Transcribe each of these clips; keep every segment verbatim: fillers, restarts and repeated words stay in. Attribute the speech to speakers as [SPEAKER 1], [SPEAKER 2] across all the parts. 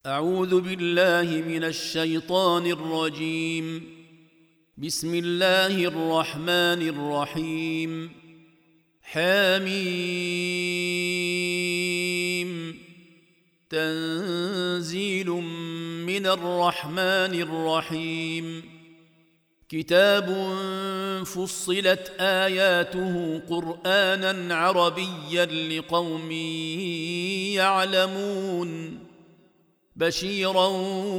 [SPEAKER 1] أعوذ بالله من الشيطان الرجيم. بسم الله الرحمن الرحيم. حميم. تنزيل من الرحمن الرحيم. كتاب فصلت آياته قرآنا عربيا لقوم يعلمون، بشيرا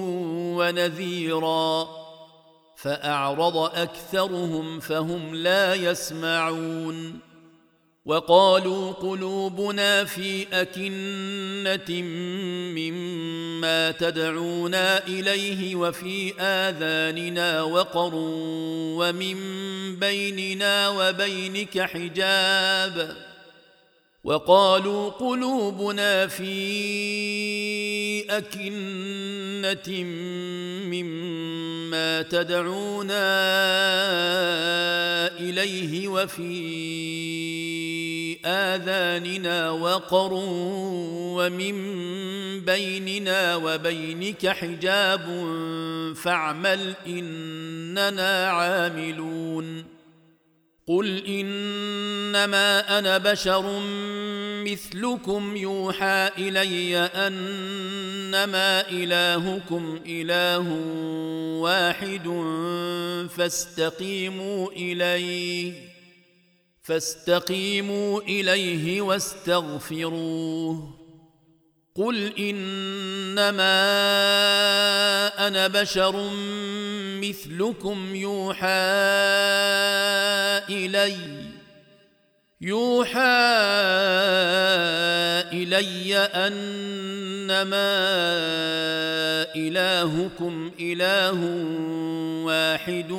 [SPEAKER 1] ونذيرا، فأعرض أكثرهم فهم لا يسمعون. وقالوا قلوبنا في أكنة مما تدعونا إليه وفي آذاننا وقر ومن بيننا وبينك حجاب. وقالوا قلوبنا في أكنة مما تدعونا إليه وفي آذاننا وقر ومن بيننا وبينك حجاب فاعمل إننا عاملون. قل إنما أنا بشر مثلكم يوحى إلي أنما إلهكم إله واحد فاستقيموا إليه فاستقيموا إليه واستغفروه. قل إنما أنا بشر مثلكم يوحى إلي يوحى إلي أنما إلهكم إله واحد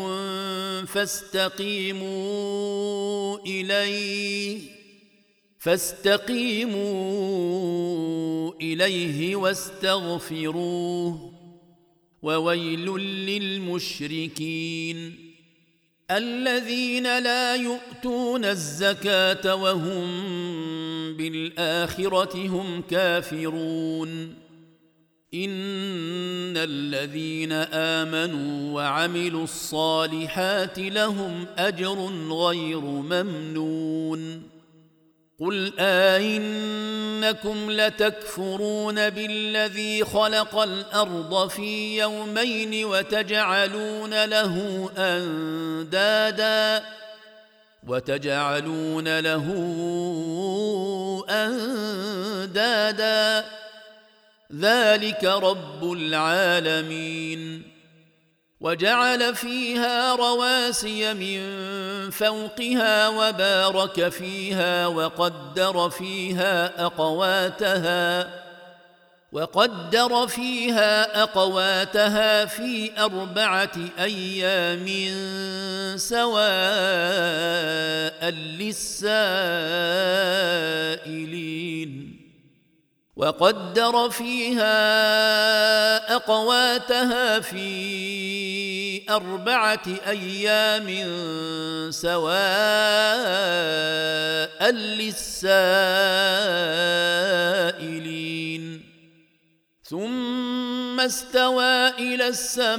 [SPEAKER 1] فاستقيموا إليه فاستقيموا إليه واستغفروه. وويل للمشركين الذين لا يؤتون الزكاة وهم بالآخرة هم كافرون. إن الذين آمنوا وعملوا الصالحات لهم أجر غير ممنون. قل أئنكم لتكفرون بالذي خلق الأرض في يومين وتجعلون له أندادا وتجعلون له أندادا ذلك رب العالمين. وجعل فيها رواسي من فوقها وبارك فيها وقدر فيها أقواتها وقدر فيها أقواتها في أربعة أيام سواء للسائلين. وقدر فيها أقواتها في أربعة أيام سواء للسائلين. ثم استوى إلى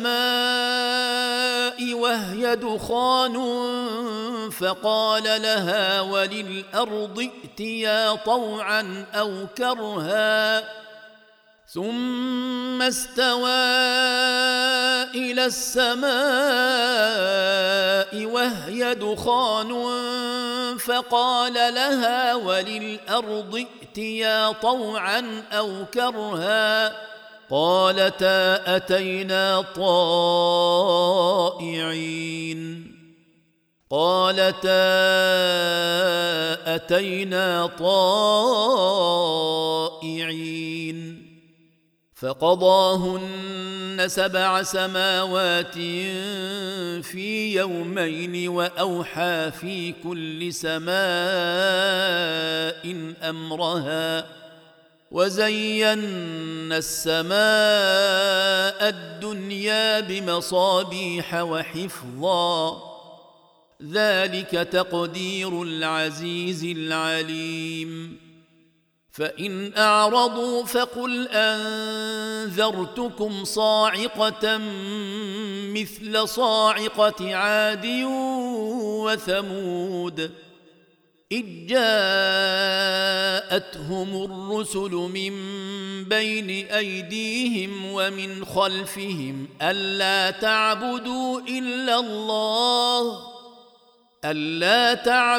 [SPEAKER 1] السماء وهي دخان فقال لها وللأرض ائتيا طوعا أو كرها. ثم استوى إلى السماء وهي دخان فقال لها وللأرض ائتيا طوعا أو كرها قالتا أتينا طائعين قالتا أتينا طائعين. فقضاهن سبع سماوات في يومين وأوحى في كل سماء أمرها وزينا السماء الدنيا بمصابيح وحفظا ذلك تقدير العزيز العليم. فإن أعرضوا فقل أنذرتكم صاعقة مثل صاعقة عاد وثمود إذ جاءتهم الرسل من بين أيديهم ومن خلفهم ألا تعبدوا إلا الله ألا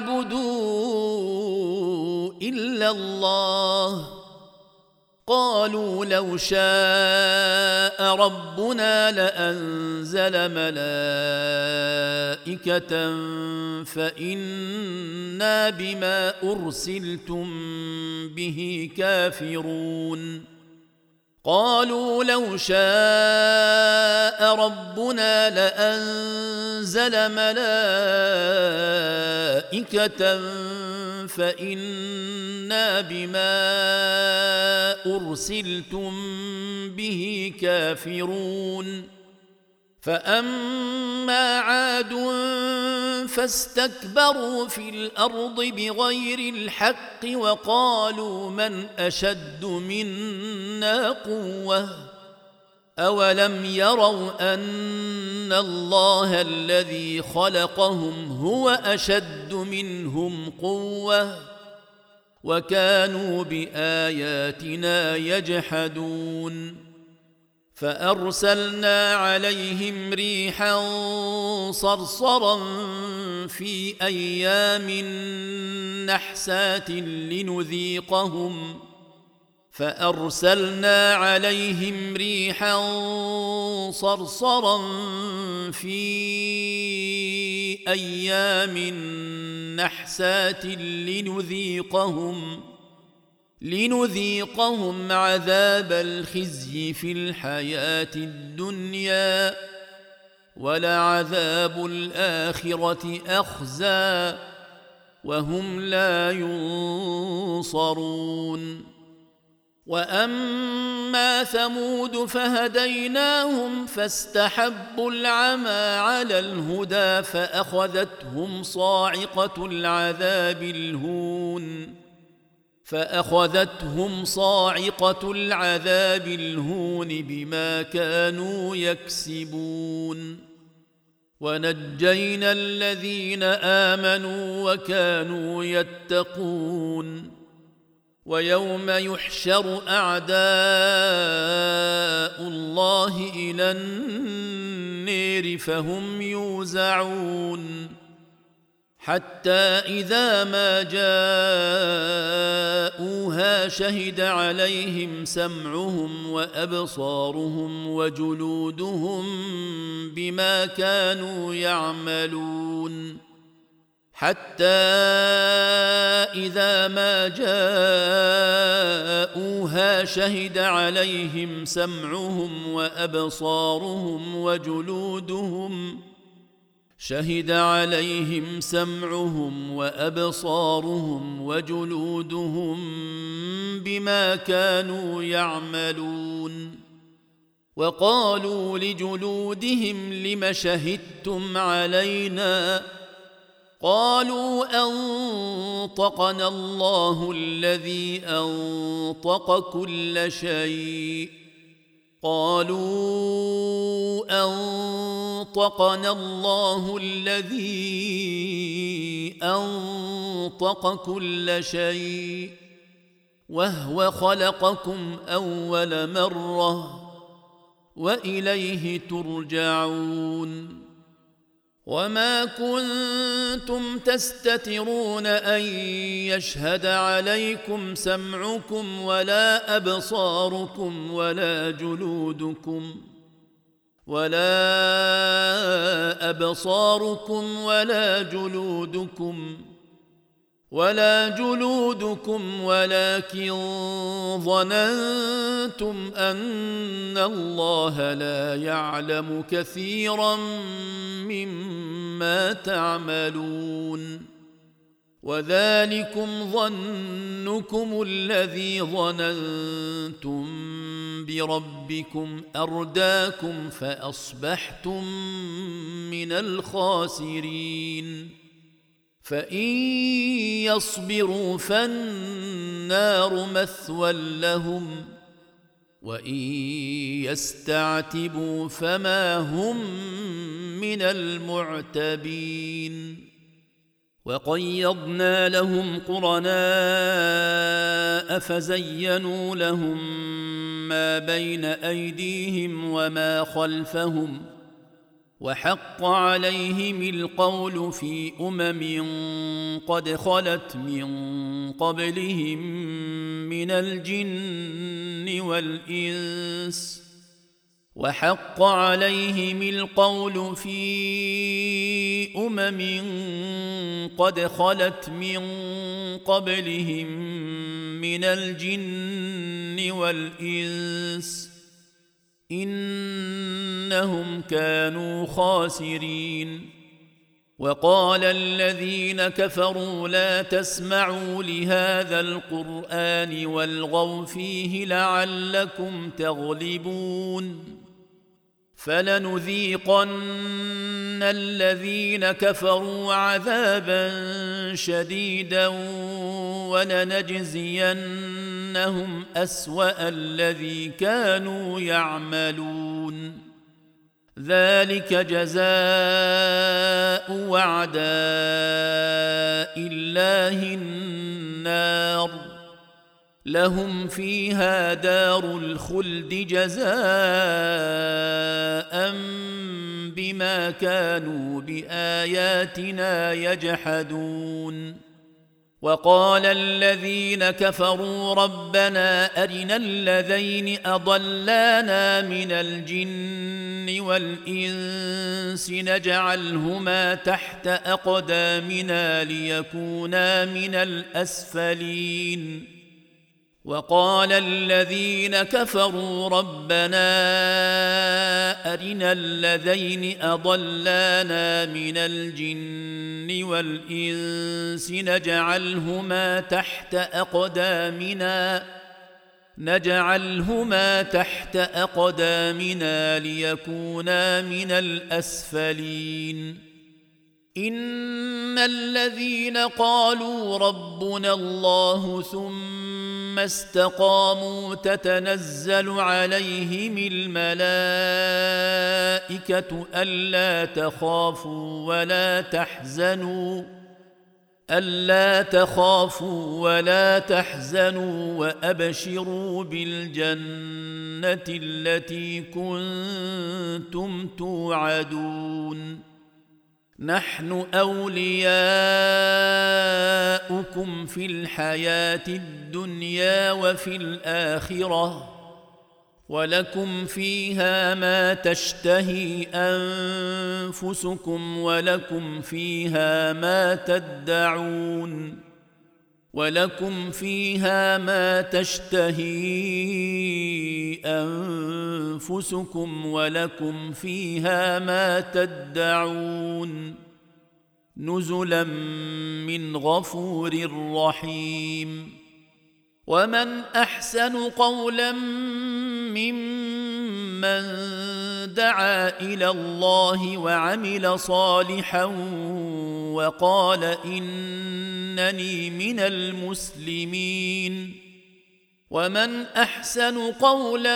[SPEAKER 1] تعبدوا إلا الله قالوا لو شاء ربنا لأنزل ملائكة فإنا بما أرسلتم به كافرون قالوا لو شاء ربنا لأنزل ملائكة فإنا بما أرسلتم به كافرون فأما عاد فاستكبروا في الأرض بغير الحق وقالوا من أشد منا قوة أولم يروا أن الله الذي خلقهم هو أشد منهم قوة وكانوا بآياتنا يجحدون فأرسلنا عليهم ريحا صرصرا في أيام نحسات لنذيقهم فأرسلنا عليهم ريحا صرصرا في أيام نحسات لنذيقهم لنذيقهم عذاب الخزي في الحياة الدنيا ولعذاب الآخرة أخزى وهم لا ينصرون وأما ثمود فهديناهم فاستحبوا العمى على الهدى فأخذتهم صاعقة العذاب الهون فأخذتهم صاعقة العذاب الهون بما كانوا يكسبون ونجينا الذين آمنوا وكانوا يتقون ويوم يحشر أعداء الله إلى النير فهم يوزعون حتى إذا ما جاءوها شهد عليهم سمعهم وأبصارهم وجلودهم بما كانوا يعملون حتى إذا ما جاءوها شهد عليهم سمعهم وأبصارهم وجلودهم شهد عليهم سمعهم وأبصارهم وجلودهم بما كانوا يعملون وقالوا لجلودهم لم شهدتم علينا قالوا أنطقنا الله الذي أنطق كل شيء قالوا أنطقنا الله الذي أنطق كل شيء وهو خلقكم أول مرة وإليه ترجعون وما كنتم تستترون أن يشهد عليكم سمعكم ولا أبصاركم ولا جلودكم ولا أبصاركم ولا جلودكم ولا جلودكم ولكن ظننتم أن الله لا يعلم كثيرا مما تعملون وذلكم ظنكم الذي ظننتم بربكم أرداكم فأصبحتم من الخاسرين فإن يصبروا فالنار فالنار مثوى لهم وإن يستعتبوا فما هم من المعتبين وقيضنا لهم قرناء فزينوا لهم ما بين أيديهم وما خلفهم وحق عليهم القول في أمم قد خلت من قبلهم من الجن والإنس وحق عليهم القول في أمم قد خلت من قبلهم من الجن والإنس إنهم كانوا خاسرين وقال الذين كفروا لا تسمعوا لهذا القرآن والغوا فيه لعلكم تغلبون فلنذيقن الذين كفروا عذابا شديدا ولنجزينهم أسوأ الذي كانوا يعملون ذلك جزاء أعداء الله النار لهم فيها دار الخلد جزاء بما كانوا بآياتنا يجحدون وقال الذين كفروا ربنا أرنا الذين أضلانا من الجن والإنس نجعلهما تحت أقدامنا ليكونا من الأسفلين وقال الذين كفروا ربنا أرنا الذين أضلانا من الجن والإنس نجعلهما تحت أقدامنا نجعلهما تحت أقدامنا ليكونا من الأسفلين إن الذين قالوا ربنا الله ثم استقاموا تتنزل عليهم الملائكة ألا تخافوا ولا تحزنوا ألا تخافوا ولا تحزنوا وأبشروا بالجنة التي كنتم توعدون نحن أولياؤكم في الحياة الدنيا وفي الآخرة ولكم فيها ما تشتهي أنفسكم ولكم فيها ما تدعون ولكم فيها ما تشتهي أنفسكم ولكم فيها ما تدعون نزلا من غفور رحيم ومن أحسن قولا ممن دعا إلى الله وعمل صالحا وقال إنني من المسلمين ومن أحسن قولا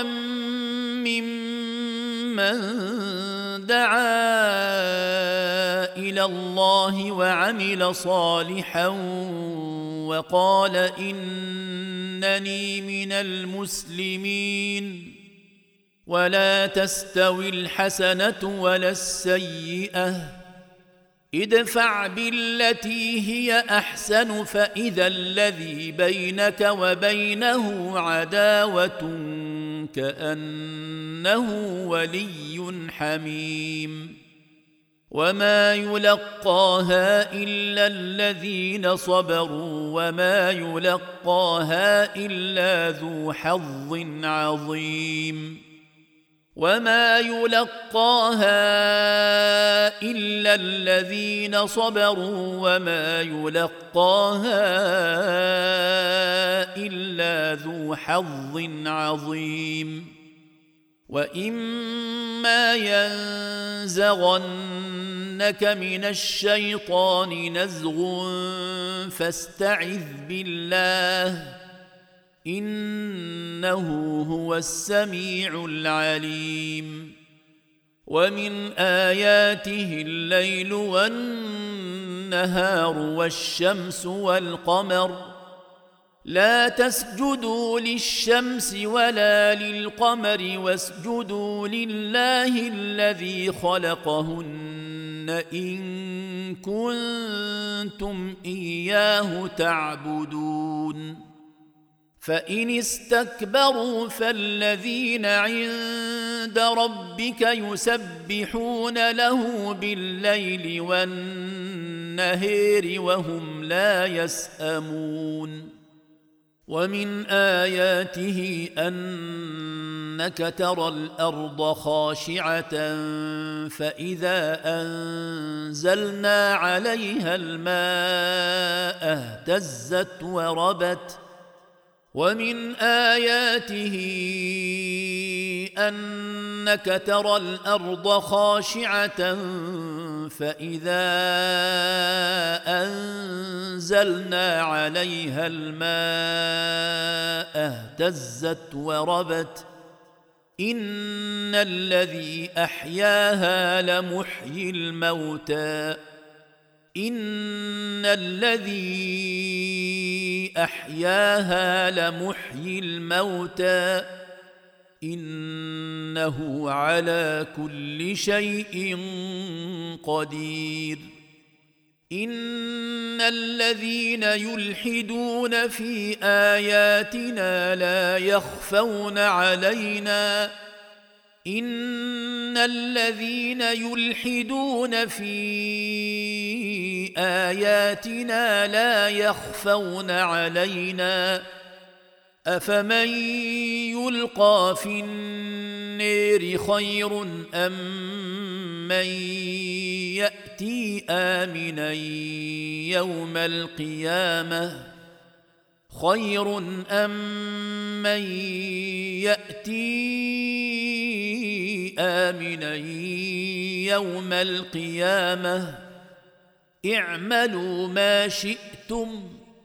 [SPEAKER 1] ممن دعا إلى الله وعمل صالحا وقال إنني من المسلمين ولا تستوي الحسنة ولا السيئة ادفع بالتي هي أحسن فإذا الذي بينك وبينه عداوة كأنه ولي حميم وما يلقاها إلا الذين صبروا وما يلقاها إلا ذو حظ عظيم وما يلقاها إلا الذين صبروا وما يلقاها إلا ذو حظ عظيم وإما ينزغنك من الشيطان نزغ فاستعذ بالله إنه هو السميع العليم ومن آياته الليل والنهار والشمس والقمر لا تسجدوا للشمس ولا للقمر واسجدوا لله الذي خلقهن إن كنتم إياه تعبدون فإن استكبروا فالذين عند ربك يسبحون له بالليل والنهار وهم لا يسأمون ومن آياته أنك ترى الأرض خاشعة فإذا أنزلنا عليها الماء اهتزت وربت ومن آياته أنك ترى الأرض خاشعة فإذا أنزلنا عليها الماء اهتزت وربت إن الذي أحياها لمحيي الموتى إن الذي أحياها لمحيي الموتى إنه على كل شيء قدير إن الذين يلحدون في آياتنا لا يخفون علينا إن الذين يلحدون في آياتنا لا يخفون علينا أفمن يلقى في النار خير أم من يأتي آمنا يوم القيامة خير أم من يأتي آمنا يوم القيامة اعملوا ما شئتم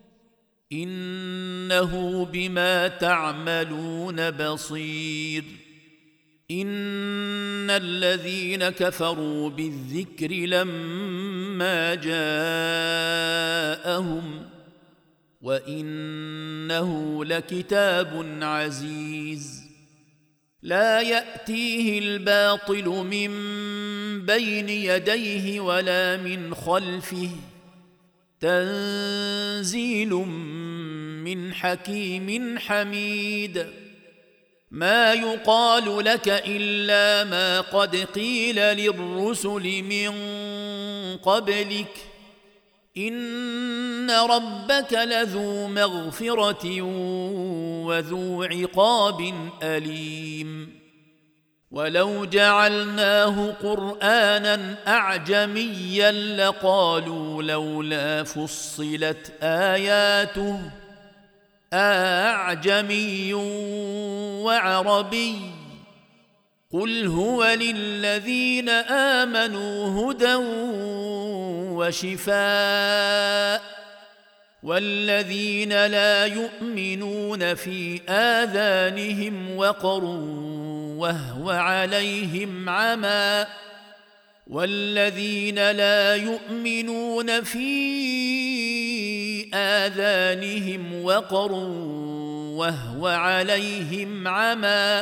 [SPEAKER 1] إنه بما تعملون بصير إن الذين كفروا بالذكر لما جاءهم وإنه لكتاب عزيز لا يأتيه الباطل من بين يديه ولا من خلفه تنزيل من حكيم حميد ما يقال لك إلا ما قد قيل للرسل من قبلك إن ربك لذو مغفرة وذو عقاب أليم ولو جعلناه قرآنا أعجميا لقالوا لولا فصلت آياته أعجمي وعربي قل هو للذين آمنوا هدى وشفاء والذين لا يؤمنون في آذانهم وقر وهو عليهم عمى والذين لا يؤمنون في آذانهم وقر وهو عليهم عمى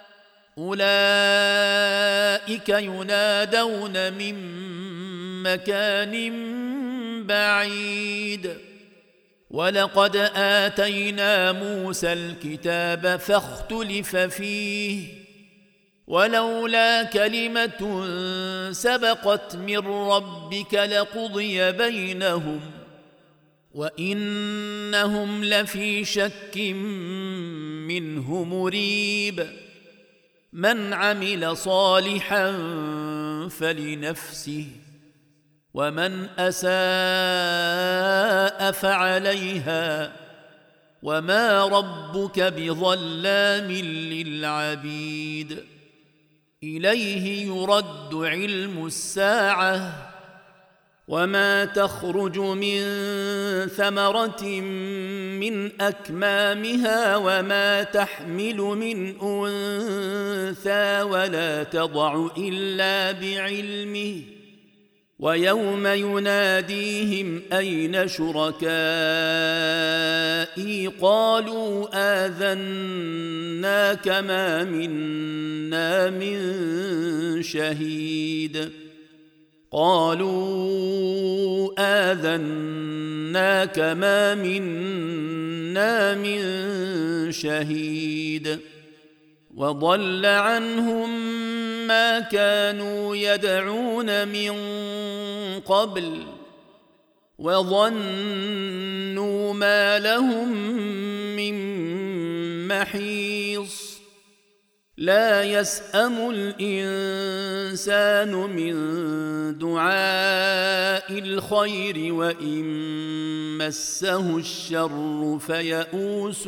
[SPEAKER 1] أولئك ينادون من مكان بعيد ولقد آتينا موسى الكتاب فاختلف فيه ولولا كلمة سبقت من ربك لقضي بينهم وإنهم لفي شك منه مريب من عمل صالحا فلنفسه ومن أساء فعليها وما ربك بظلام للعبيد إليه يرد علم الساعة وما تخرج من ثمرة من أكمامها وما تحمل من أنثى ولا تضع إلا بعلمه ويوم يناديهم أين شركائي قالوا آذناك ما منا من شهيد قالوا آذناك ما منا من شهيد وضل عنهم ما كانوا يدعون من قبل وظنوا ما لهم من محيص لا يسأم الإنسان من دعاء الخير وإن مسه الشر فيئوس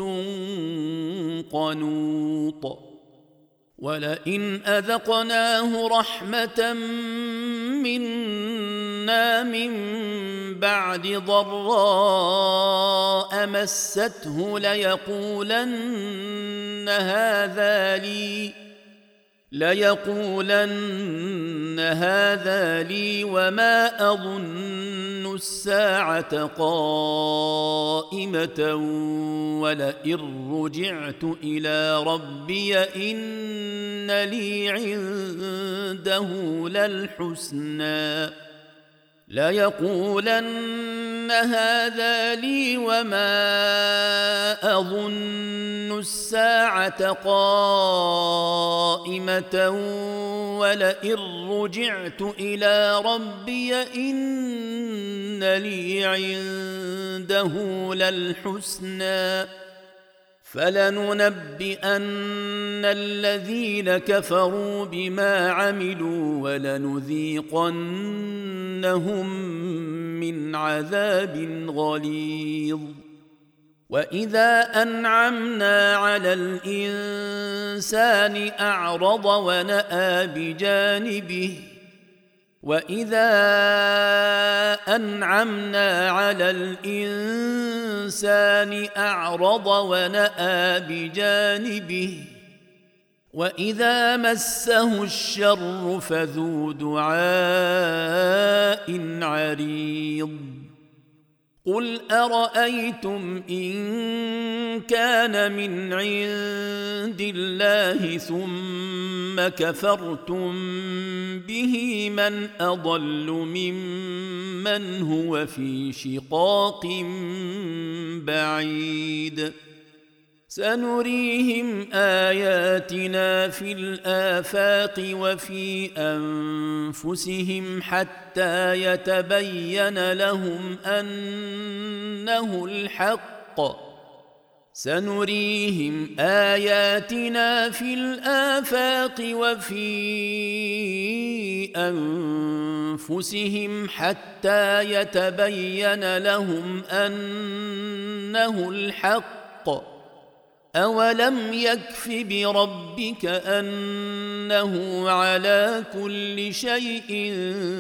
[SPEAKER 1] قنوط ولئن أذقناه رحمة منا من بعد ضراء مسته ليقولن هذا لي ليقولن هذا لي وما أظن الساعة قائمة ولئن رجعت إلى ربي إن لي عنده للحسنى ليقولن هذا لي وما أظن الساعة قائمة ولئن رجعت إلى ربي إن لي عنده للحسنى فلننبئن الذين كفروا بما عملوا ولنذيقنهم من عذاب غليظ وإذا أنعمنا على الإنسان أعرض ونأى بجانبه وإذا أنعمنا على الإنسان أعرض ونأى بجانبه وإذا مسه الشر فذو دعاء عريض قل أرأيتم إن كان من عند الله ثم كفرتم به من أضل ممن هو في شقاق بعيد سنريهم آياتنا في الآفاق وفي أنفسهم حتى يتبين لهم أنه الحق سنريهم آياتنا في الآفاق وفي أنفسهم حتى يتبين لهم أنه الحق أولم يكف بربك أنه على كل شيء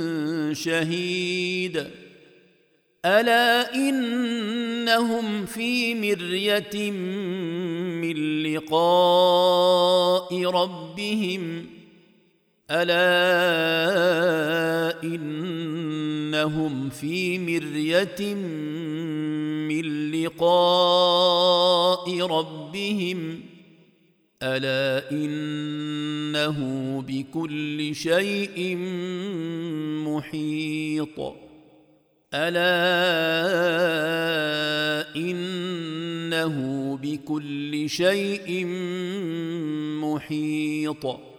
[SPEAKER 1] شهيد ألا إنهم في مرية من لقاء ربهم ألا إنهم في مرية من لقاء ربهم ألا إنه بكل شيء محيط ألا إنه بكل شيء محيط